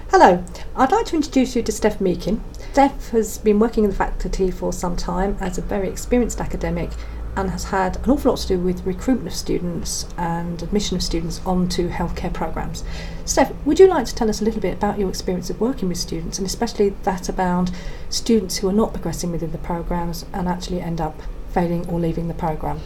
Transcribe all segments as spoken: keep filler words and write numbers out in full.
Hello, I'd like to introduce you to Steph Meakin. Steph has been working in the faculty for some time as a very experienced academic and has had an awful lot to do with recruitment of students and admission of students onto healthcare programmes. Steph, would you like to tell us a little bit about your experience of working with students, and especially that about students who are not progressing within the programmes and actually end up failing or leaving the programme?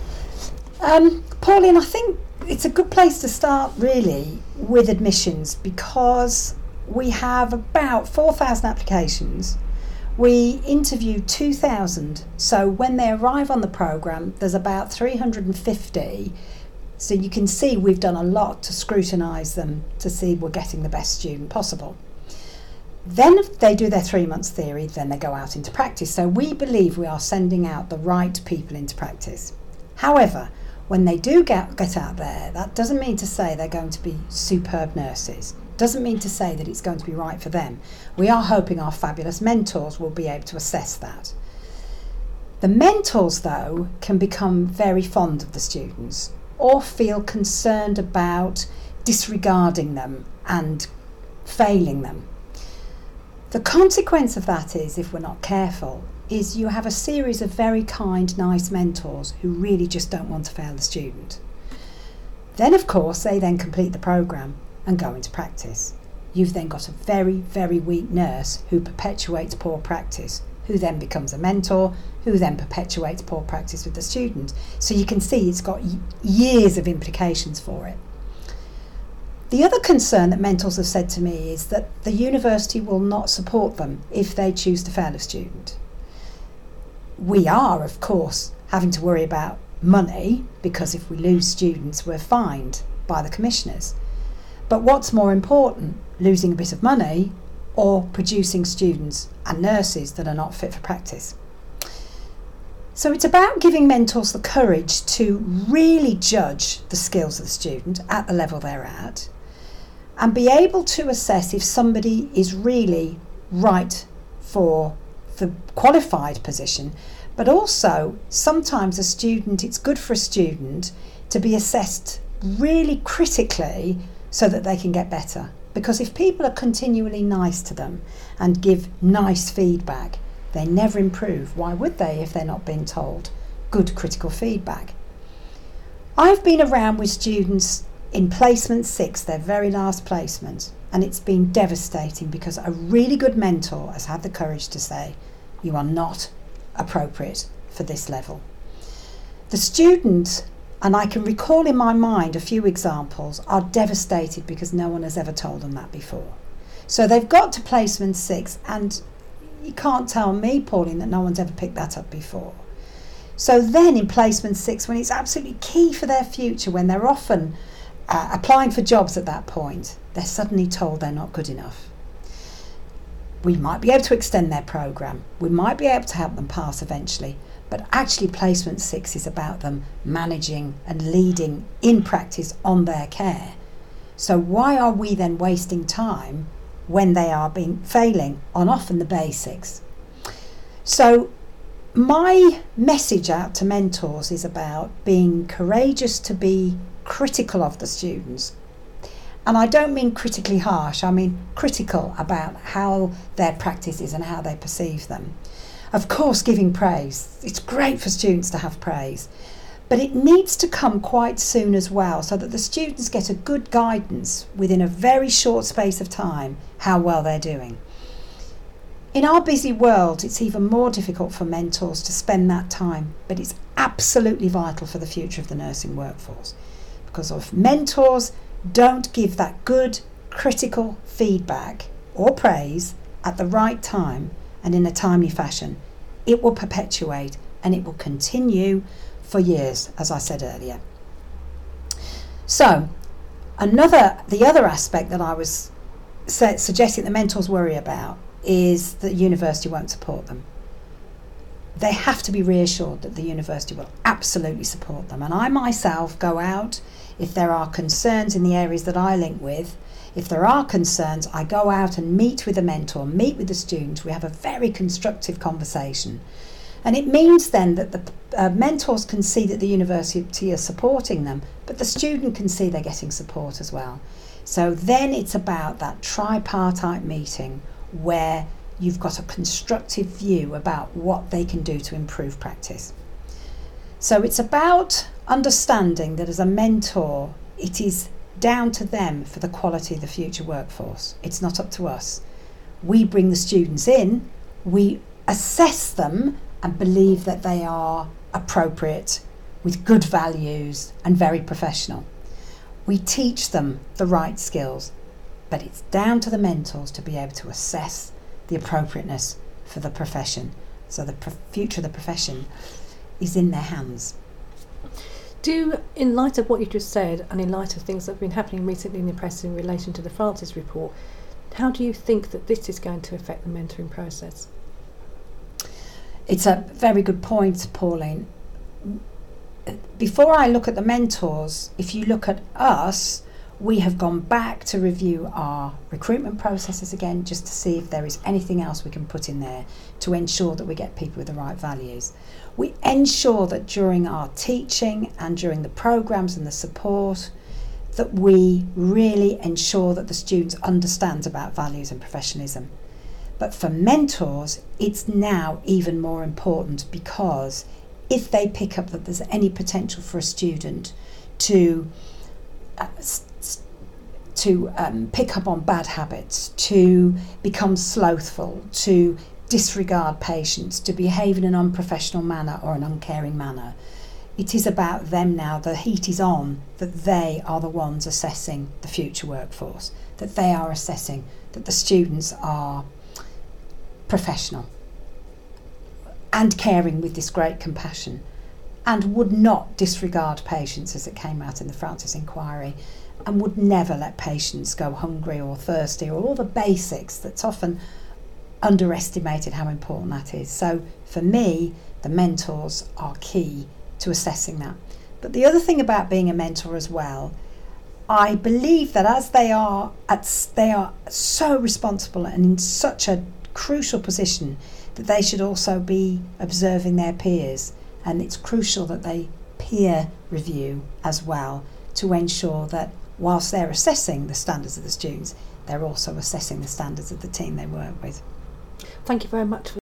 Um, Pauline, I think it's a good place to start really with admissions, because we have about four thousand applications. We interview two thousand, so when they arrive on the programme there's about three hundred fifty, so you can see we've done a lot to scrutinise them to see we're getting the best student possible. Then if they do their three months theory, then they go out into practice, so we believe we are sending out the right people into practice. However, when they do get, get out there, that doesn't mean to say they're going to be superb nurses. Doesn't mean to say that it's going to be right for them. We are hoping our fabulous mentors will be able to assess that. The mentors, though, can become very fond of the students or feel concerned about disregarding them and failing them. The consequence of that is, if we're not careful, is you have a series of very kind, nice mentors who really just don't want to fail the student. Then, of course, they then complete the programme and go into practice. You've then got a very, very weak nurse who perpetuates poor practice, who then becomes a mentor, who then perpetuates poor practice with the student. So you can see it's got years of implications for it. The other concern that mentors have said to me is that the university will not support them if they choose to fail a student. We are, of course, having to worry about money, because if we lose students, we're fined by the commissioners. But what's more important, losing a bit of money or producing students and nurses that are not fit for practice? So it's about giving mentors the courage to really judge the skills of the student at the level they're at and be able to assess if somebody is really right for the qualified position. But also, sometimes a student, it's good for a student to be assessed really critically so that they can get better. Because if people are continually nice to them and give nice feedback, they never improve. Why would they if they're not being told good critical feedback? I've been around with students in placement six, their very last placement, and it's been devastating because a really good mentor has had the courage to say, you are not appropriate for this level. The student, and I can recall in my mind a few examples, are devastated because no one has ever told them that before. So they've got to placement six, and you can't tell me, Pauline, that no one's ever picked that up before. So then in placement six, when it's absolutely key for their future, when they're often uh, applying for jobs at that point, they're suddenly told they're not good enough. We might be able to extend their programme, we might be able to help them pass eventually, but actually placement six is about them managing and leading in practice on their care. So why are we then wasting time when they are being failing on often the basics? So my message out to mentors is about being courageous to be critical of the students. And I don't mean critically harsh, I mean critical about how their practice is and how they perceive them. Of course, giving praise. It's great for students to have praise, but it needs to come quite soon as well, so that the students get a good guidance within a very short space of time how well they're doing. In our busy world, it's even more difficult for mentors to spend that time, but it's absolutely vital for the future of the nursing workforce, because if mentors don't give that good critical feedback or praise at the right time and in a timely fashion, it will perpetuate and it will continue for years, as I said earlier. So another, the other aspect that I was su- suggesting the mentors worry about is that the university won't support them. They have to be reassured that the university will absolutely support them. And I myself go out, if there are concerns in the areas that I link with, if there are concerns, I go out and meet with the mentor, meet with the student. We have a very constructive conversation. And it means then that the uh, mentors can see that the university is supporting them, but the student can see they're getting support as well. So then it's about that tripartite meeting where you've got a constructive view about what they can do to improve practice. So it's about understanding that as a mentor, it is down to them for the quality of the future workforce. It's not up to us. We bring the students in, we assess them and believe that they are appropriate with good values and very professional. We teach them the right skills, but it's down to the mentors to be able to assess the appropriateness for the profession. So the pro- future of the profession is in their hands. Do, in light of what you just said, and in light of things that have been happening recently in the press in relation to the Francis report, how do you think that this is going to affect the mentoring process? It's a very good point, Pauline. Before I look at the mentors, if you look at us, we have gone back to review our recruitment processes again, just to see if there is anything else we can put in there to ensure that we get people with the right values. We ensure that during our teaching and during the programmes and the support, that we really ensure that the students understand about values and professionalism. But for mentors, it's now even more important, because if they pick up that there's any potential for a student to uh, to um, pick up on bad habits, to become slothful, to disregard patients, to behave in an unprofessional manner or an uncaring manner, it is about them now. The heat is on, that they are the ones assessing the future workforce, that they are assessing that the students are professional and caring with this great compassion, and would not disregard patients, as it came out in the Francis inquiry, and would never let patients go hungry or thirsty, or all the basics that's often underestimated how important that is. So for me, the mentors are key to assessing that. But the other thing about being a mentor as well, I believe that as they are at, they are so responsible and in such a crucial position, that they should also be observing their peers, and it's crucial that they peer review as well, to ensure that whilst they're assessing the standards of the students, they're also assessing the standards of the team they work with. Thank you very much for